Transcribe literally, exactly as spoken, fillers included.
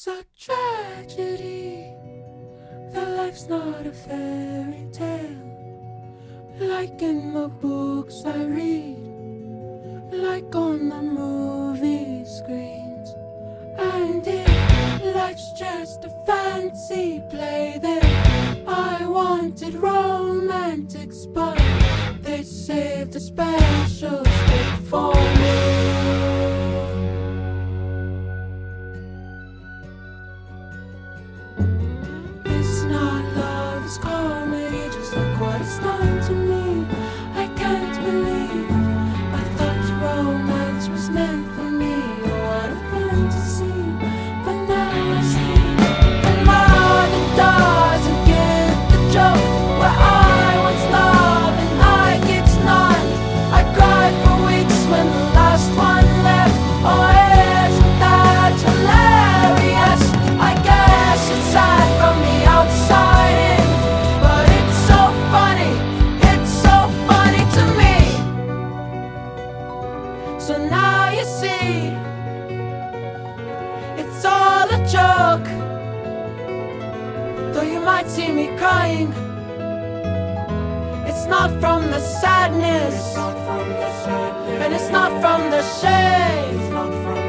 It's a tragedy that life's not a fairy tale, like in the books I read, like on the movie screens. And if life's just a fancy play, then I wanted romantics, but they saved a special stick for me. It's not love, it's comedy, just like what it's done to me. I can't believe I thought romance was meant for me. Oh, what a fantasy, but now I see the mother doesn't get the joke. Where I once loved and I get none. I cried for weeks when the last one left. Oh, isn't that hilarious? I guess it's sad from the outside in, but it's so funny, it's so funny to me. So now you see, it's all a joke. Though you might see me crying, it's not from the sadness, and it's not from the shame.